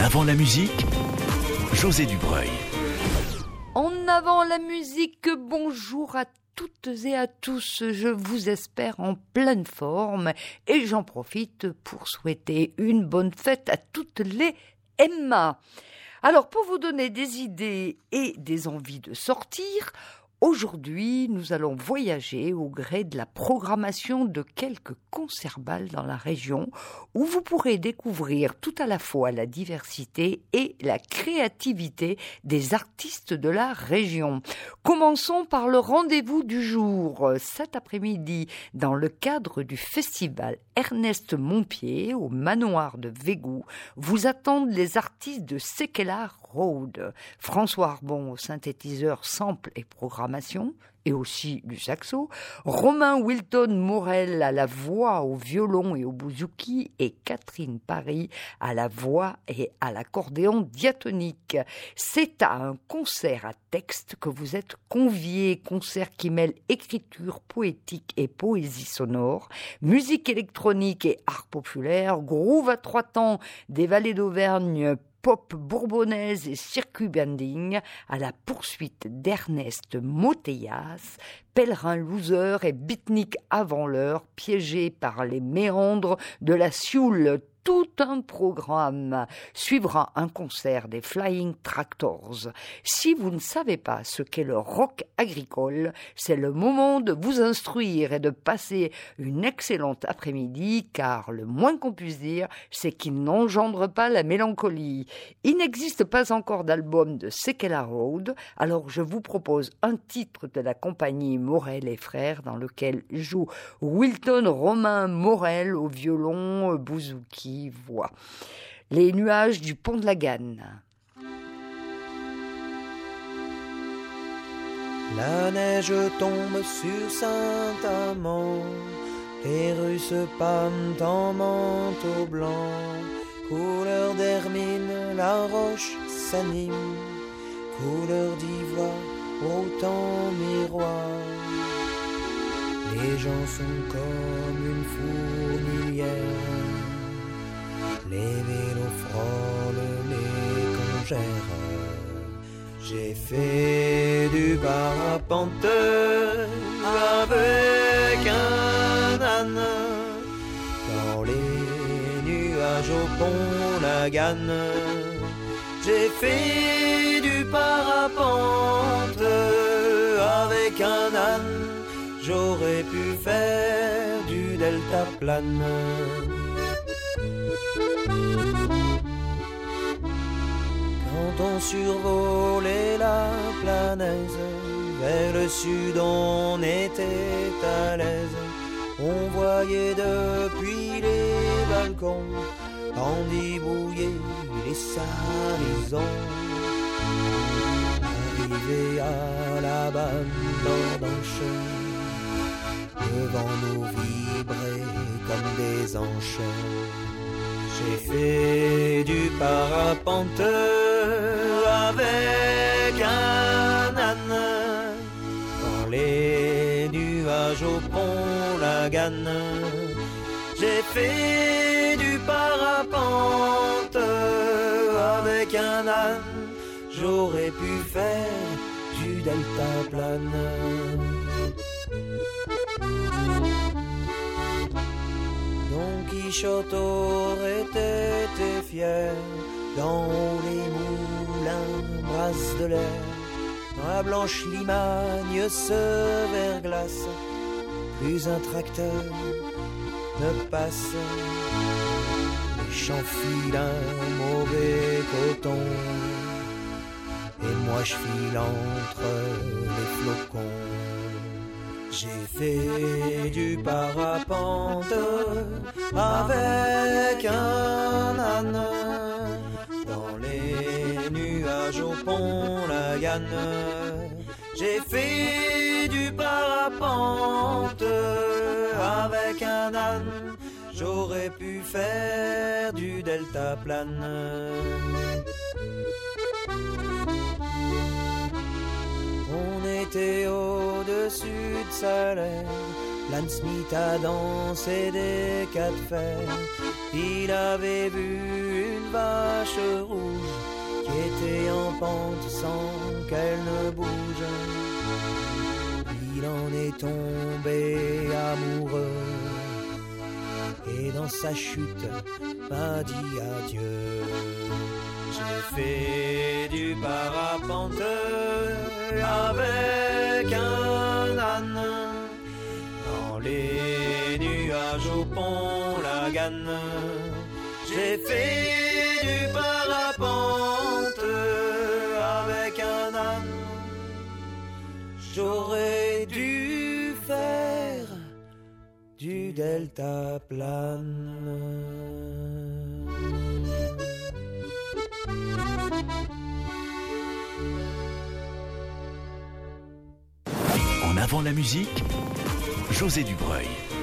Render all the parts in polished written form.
avant la musique, José Dubreuil. En avant la musique, bonjour à toutes et à tous, je vous espère en pleine forme et j'en profite pour souhaiter une bonne fête à toutes les Emma. Alors pour vous donner des idées et des envies de sortir, aujourd'hui nous allons voyager au gré de la programmation de quelques concerts-bals dans la région où vous pourrez découvrir tout à la fois la diversité et la créativité des artistes de la région. Commençons par le rendez-vous du jour. Cet après-midi, dans le cadre du festival Ernest Montpied au manoir de Végou, vous attendent les artistes de Sekela Road. François Arbon au synthétiseur, sample et programmation, et aussi du saxo, Romain Wilton Morel à la voix, au violon et au bouzouki, et Catherine Paris à la voix et à l'accordéon diatonique. C'est à un concert à texte que vous êtes conviés, concert qui mêle écriture poétique et poésie sonore, musique électronique et art populaire, groove à trois temps des vallées d'Auvergne, pop bourbonnaise et circuit bending à la poursuite d'Ernest Motellas, pèlerin loser et beatnik avant l'heure, piégé par les méandres de la Sioule. Tout un programme. Suivra un concert des Flying Tractors. Si vous ne savez pas ce qu'est le rock agricole, c'est le moment de vous instruire et de passer une excellente après-midi, car le moins qu'on puisse dire, c'est qu'il n'engendre pas la mélancolie. Il n'existe pas encore d'album de Sekela Road, alors je vous propose un titre de la compagnie Morel et Frères, dans lequel joue Wilton Romain Morel au violon, bouzouki, voix. Les nuages du pont de la Ganne. La neige tombe sur Saint-Amand, les rues se pâment en manteau blanc, couleur d'hermine, la roche s'anime, couleur d'ivoire, au temps miroir. Les gens sont comme une fourmilière, les vélos frôlent les congères. J'ai fait du parapente avec un âne dans les nuages au pont la Ganne. J'ai fait du parapente avec un âne, j'aurais pu faire du deltaplane. Quand on survolait la planaise, vers le sud on était à l'aise. On voyait depuis les balcons endibouiller les salaisons. Arrivé à la bande d'Anche, le vent nous vibrait comme des anches. J'ai fait du parapente avec un âne dans les nuages au pont la Ganne. J'ai fait du parapente avec un âne, j'aurais pu faire du deltaplane. Don Quichotte aurait été fier, dans les moulins brasse de l'air, dans la blanche Limagne ce verglas, plus un tracteur ne passe. Les champs filent un mauvais coton, et moi je file entre les flocons. J'ai fait du parapente avec un âne dans les nuages au pont la Ganne. J'ai fait du parapente avec un âne, j'aurais pu faire du deltaplane. On était au-dessus de Salers, L'âne Smith a dansé des quatre fers. Il avait vu une vache rouge qui était en pente sans qu'elle ne bouge. Il en est tombé amoureux et dans sa chute m'a dit adieu. J'ai fait du parapente avec un âne dans les nuages au pont Lagane. J'ai fait du parapente avec un âne. J'aurais dû faire du deltaplane. En avant la musique, José Dubreuil.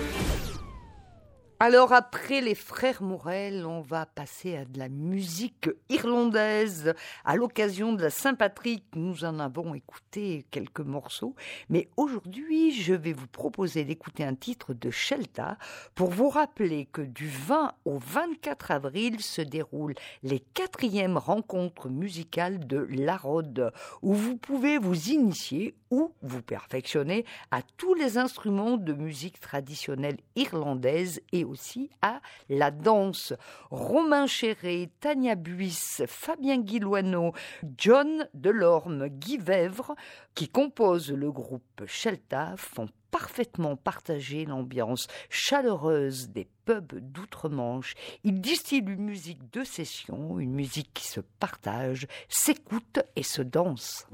Alors après les frères Morel, on va passer à de la musique irlandaise. À l'occasion de la Saint-Patrick, nous en avons écouté quelques morceaux. Mais aujourd'hui, je vais vous proposer d'écouter un titre de Shelta pour vous rappeler que du 20 au 24 avril se déroulent les 4e rencontres musicales de l'Arod, où vous pouvez vous initier ou vous perfectionner à tous les instruments de musique traditionnelle irlandaise et aussi à la danse. Romain Chéré, Tania Buis, Fabien Guiloineau, John Delorme, Guy Vèvre, qui composent le groupe Shelta, font parfaitement partager l'ambiance chaleureuse des pubs d'outre-Manche. Ils distillent une musique de session, une musique qui se partage, s'écoute et se danse.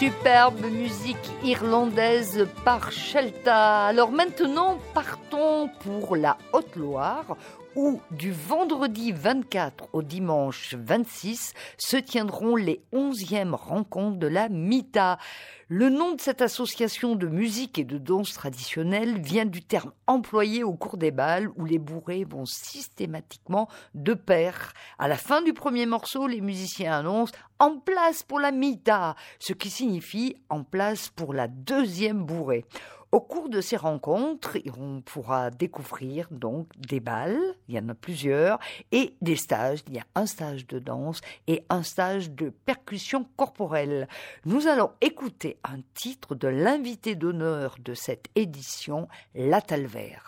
Superbe musique irlandaise par Shelta. Alors maintenant, partons pour la Haute-Loire, où du vendredi 24 au dimanche 26 se tiendront les 11e rencontres de la Mita. Le nom de cette association de musique et de danse traditionnelle vient du terme employé au cours des bals où les bourrées vont systématiquement de pair. À la fin du premier morceau, les musiciens annoncent « En place pour la Mita », ce qui signifie « En place pour la deuxième bourrée ». Au cours de ces rencontres, on pourra découvrir donc des bals, il y en a plusieurs, et des stages. Il y a un stage de danse et un stage de percussion corporelle. Nous allons écouter un titre de l'invité d'honneur de cette édition, La Talvère.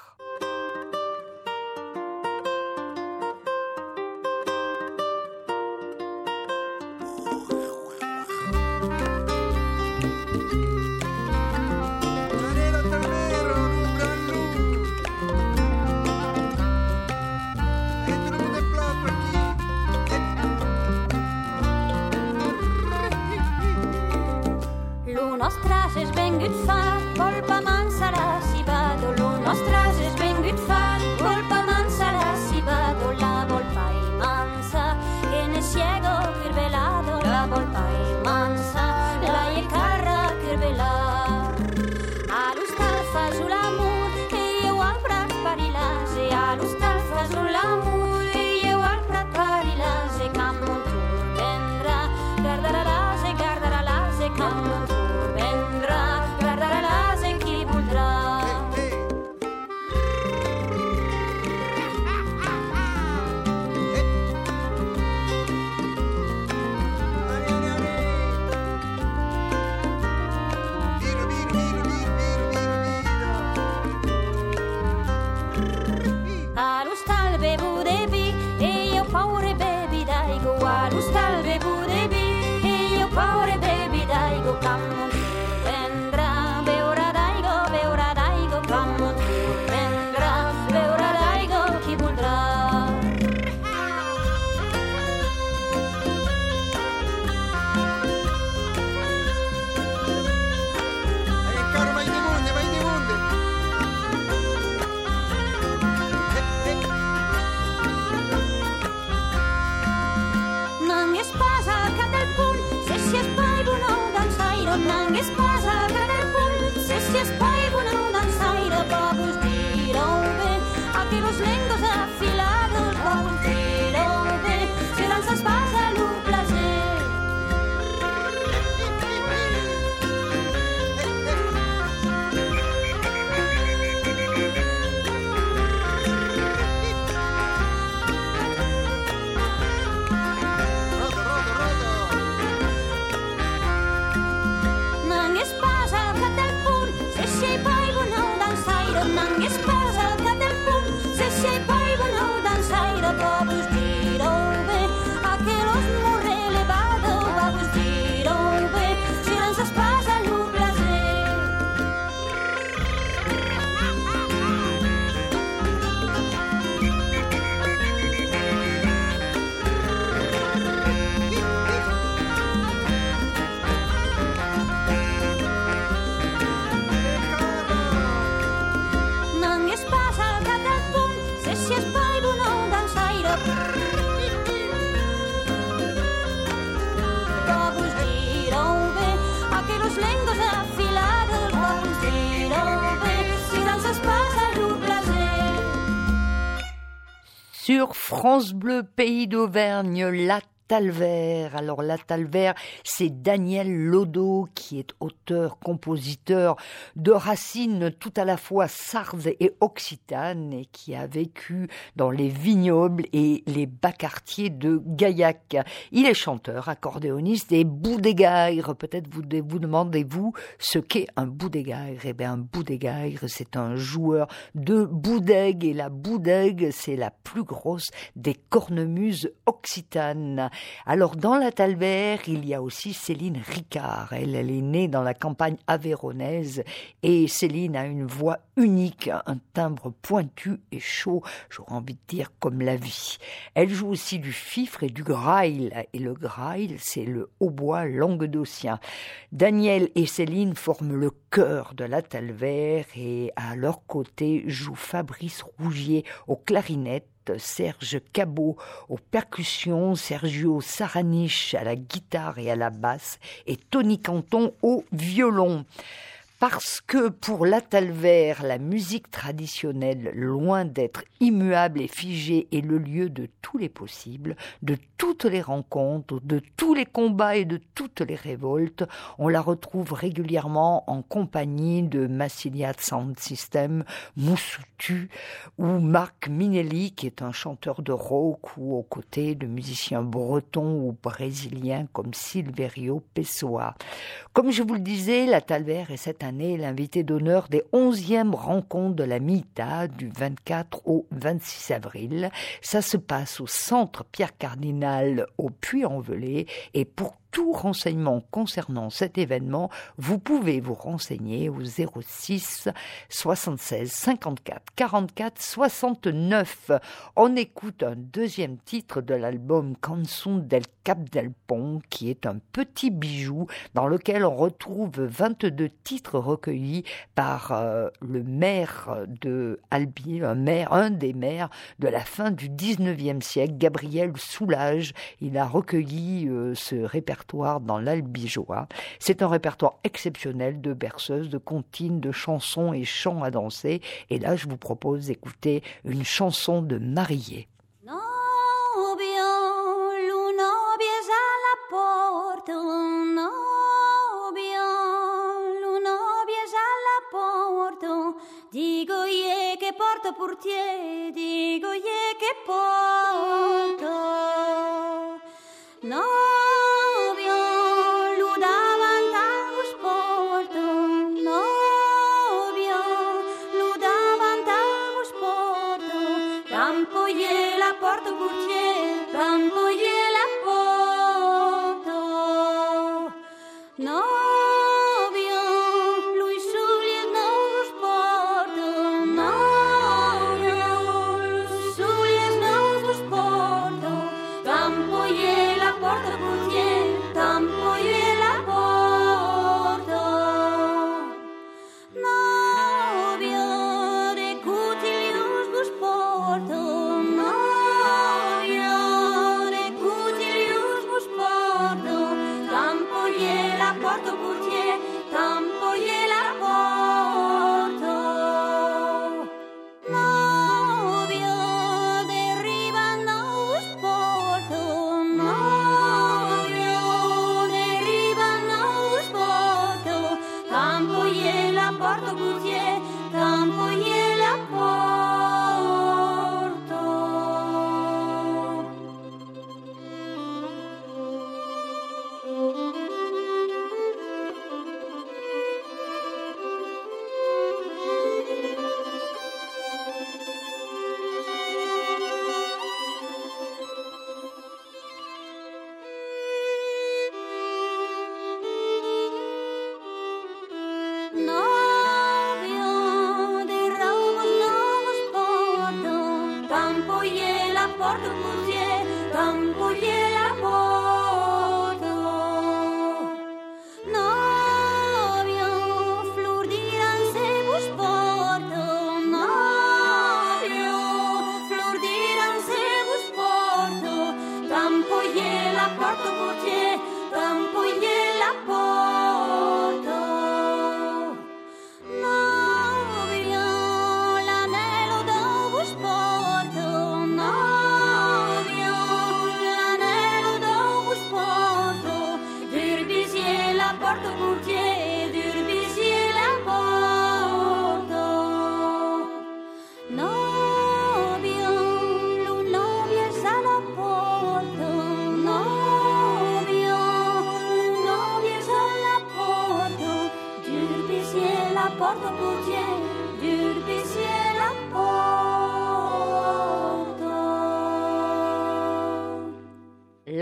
Sur France Bleu, Pays d'Auvergne, La Talvère. Alors La Talvère, c'est Daniel Lodo qui est auteur-compositeur de racines tout à la fois sardes et occitanes et qui a vécu dans les vignobles et les bas quartiers de Gaillac. Il est chanteur, accordéoniste et boudégaire. Peut-être vous demandez-vous ce qu'est un boudégaire. Eh bien, un boudégaire, c'est un joueur de boudègue et la boudègue, c'est la plus grosse des cornemuses occitanes. Alors, dans la Talver, il y a aussi Céline Ricard. Elle est née dans la campagne avéronaise et Céline a une voix unique, un timbre pointu et chaud, j'aurais envie de dire comme la vie. Elle joue aussi du fifre et du grail. Et le grail, c'est le hautbois languedocien. Daniel et Céline forment le chœur de la Talver et à leur côté joue Fabrice Rougier aux clarinettes, Serge Cabot aux percussions, Sergio Saraniche à la guitare et à la basse et Tony Canton au violon. Parce que pour la Talver, la musique traditionnelle, loin d'être immuable et figée, est le lieu de tous les possibles, de toutes les rencontres, de tous les combats et de toutes les révoltes. On la retrouve régulièrement en compagnie de Massilia Sound System, Moussoutu ou Marc Minelli, qui est un chanteur de rock, ou aux côtés de musiciens bretons ou brésiliens comme Silverio Pessoa. Comme je vous le disais, la Talver est cette année l'invité d'honneur des 11e rencontres de la MITA du 24 au 26 avril. Ça se passe au Centre Pierre Cardinal au Puy-en-Velay et pour tout renseignement concernant cet événement, vous pouvez vous renseigner au 06 76 54 44 69. On écoute un deuxième titre de l'album Cançon del Cap del Pont, qui est un petit bijou dans lequel on retrouve 22 titres recueillis par le maire de Albi, un des maires de la fin du 19e siècle, Gabriel Soulage. Il a recueilli ce répertoire dans l'Albigeois. C'est un répertoire exceptionnel de berceuses, de comptines, de chansons et chants à danser. Et là, je vous propose d'écouter une chanson de mariée. Digo ye che porto portier, digo ye che porto. Novio, lu davanti sporto. Novio, lu davanti sporto. Campo ye la porto portier, campo ye la porto. No. No,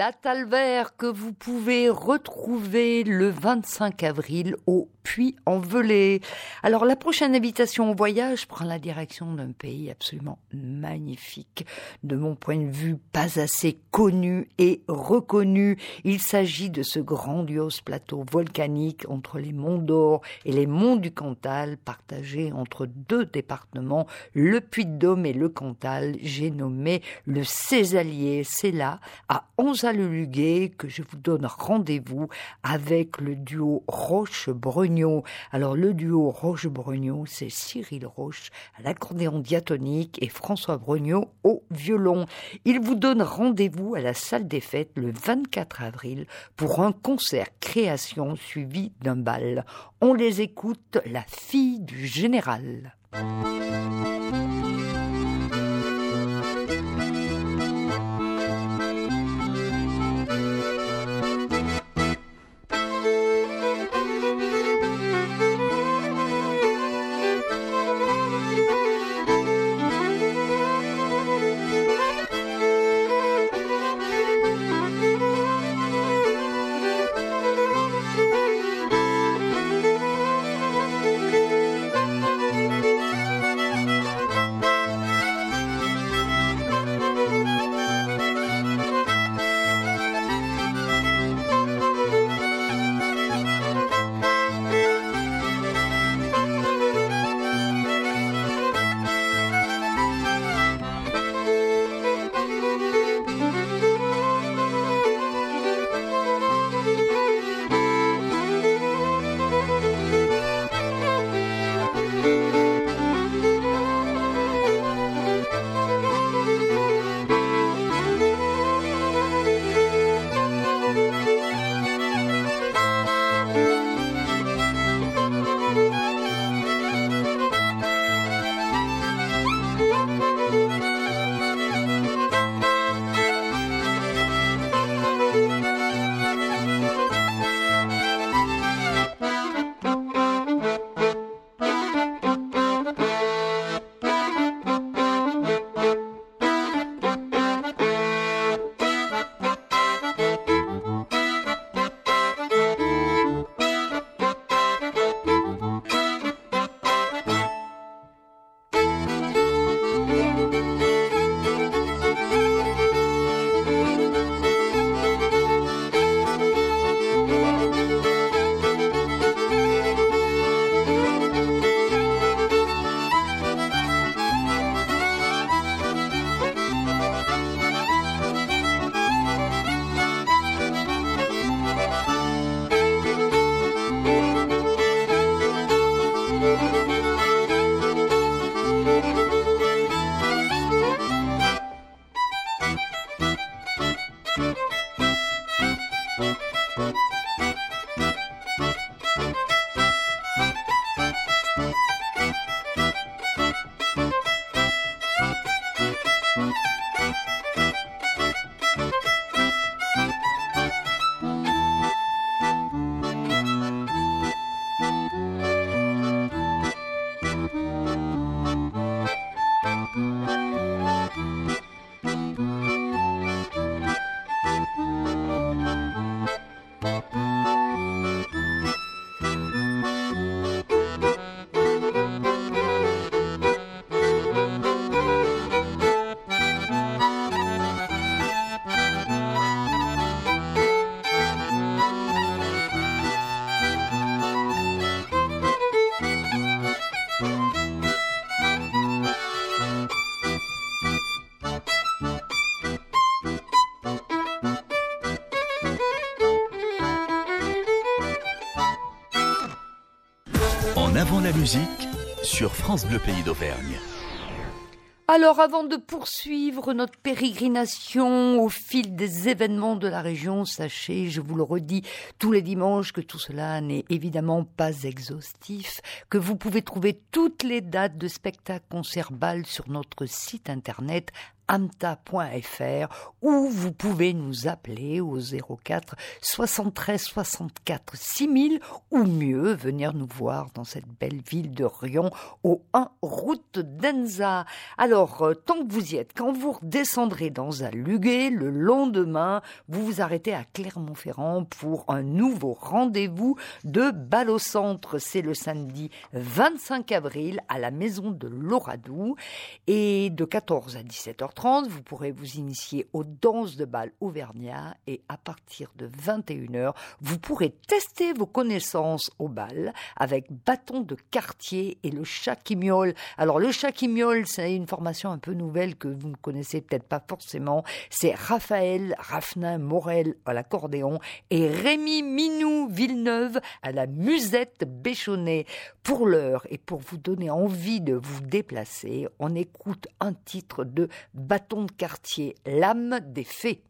La Talvère que vous pouvez retrouver le 25 avril au Puy-en-Velay. Alors la prochaine invitation au voyage prend la direction d'un pays absolument magnifique, de mon point de vue pas assez connu et reconnu. Il s'agit de ce grandiose plateau volcanique entre les monts d'Or et les monts du Cantal, partagé entre deux départements, le Puy-de-Dôme et le Cantal. J'ai nommé le Cézallier. C'est là, à Anza-le-Luguet, que je vous donne rendez-vous avec le duo Roche-Brognaud. Alors le duo Roche-Brognaud, c'est Cyril Roche à l'accordéon diatonique et François Brognaud au violon. Ils vous donnent rendez-vous à la salle des fêtes le 24 avril pour un concert création suivi d'un bal. On les écoute, La fille du général. En avant la musique, sur France Bleu Pays d'Auvergne. Alors, avant de poursuivre notre pérégrination au fil des événements de la région, sachez, je vous le redis tous les dimanches, que tout cela n'est évidemment pas exhaustif, que vous pouvez trouver toutes les dates de spectacles, concerts, bals sur notre site internet amta.fr ou vous pouvez nous appeler au 04 73 64 6000 ou mieux venir nous voir dans cette belle ville de Riom au 1 route d'Enza. Alors, tant que vous y êtes, quand vous redescendrez dans Alugué, le lendemain, vous vous arrêtez à Clermont-Ferrand pour un nouveau rendez-vous de bal au centre. C'est le samedi 25 avril à la maison de l'Oradou et de 14 à 17h30, vous pourrez vous initier aux danses de bal auvergnat et à partir de 21h, vous pourrez tester vos connaissances au bal avec bâton de quartier et le chat qui miaule. Alors le chat qui miaule, c'est une formation un peu nouvelle que vous ne connaissez peut-être pas forcément. C'est Raphaël Raffnin Morel à l'accordéon et Rémi Minou Villeneuve à la musette Béchonnet. Pour l'heure et pour vous donner envie de vous déplacer, on écoute un titre de Bâton de quartier, L'âme des fées.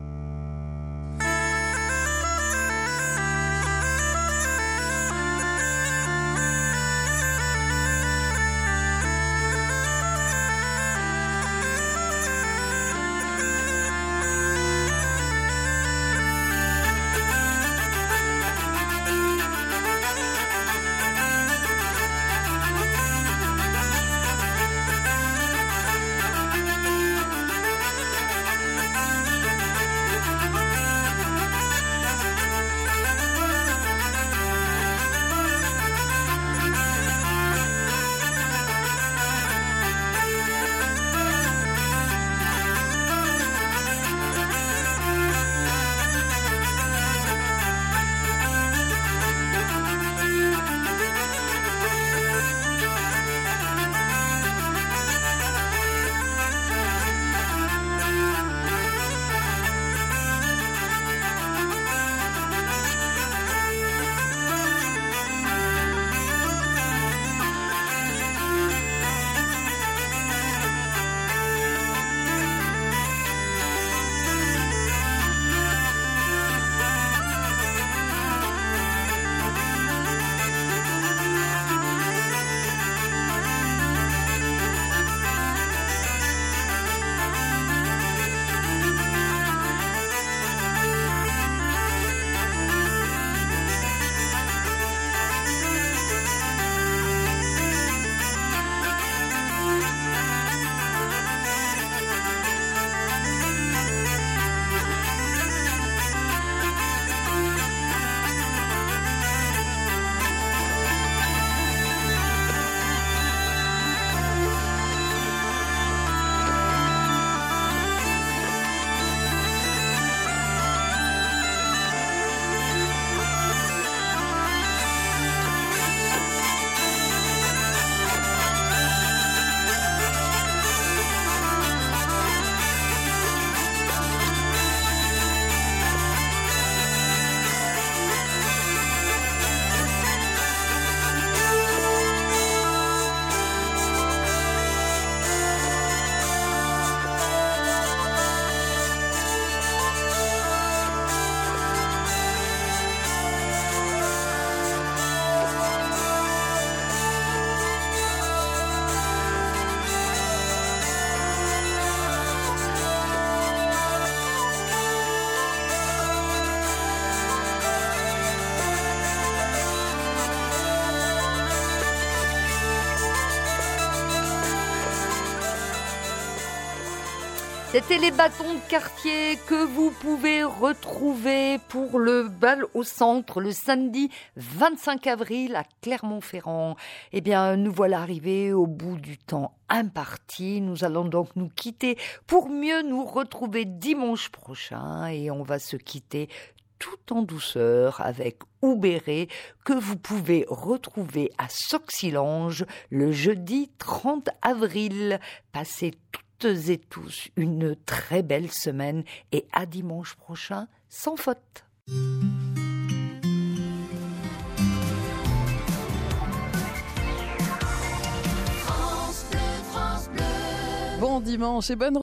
C'était les bâtons de quartier que vous pouvez retrouver pour le bal au centre le samedi 25 avril à Clermont-Ferrand. Eh bien, nous voilà arrivés au bout du temps imparti. Nous allons donc nous quitter pour mieux nous retrouver dimanche prochain et on va se quitter tout en douceur avec Oubéré que vous pouvez retrouver à Soxylange le jeudi 30 avril. Passez toutes et tous une très belle semaine et à dimanche prochain sans faute. Bon dimanche et bonne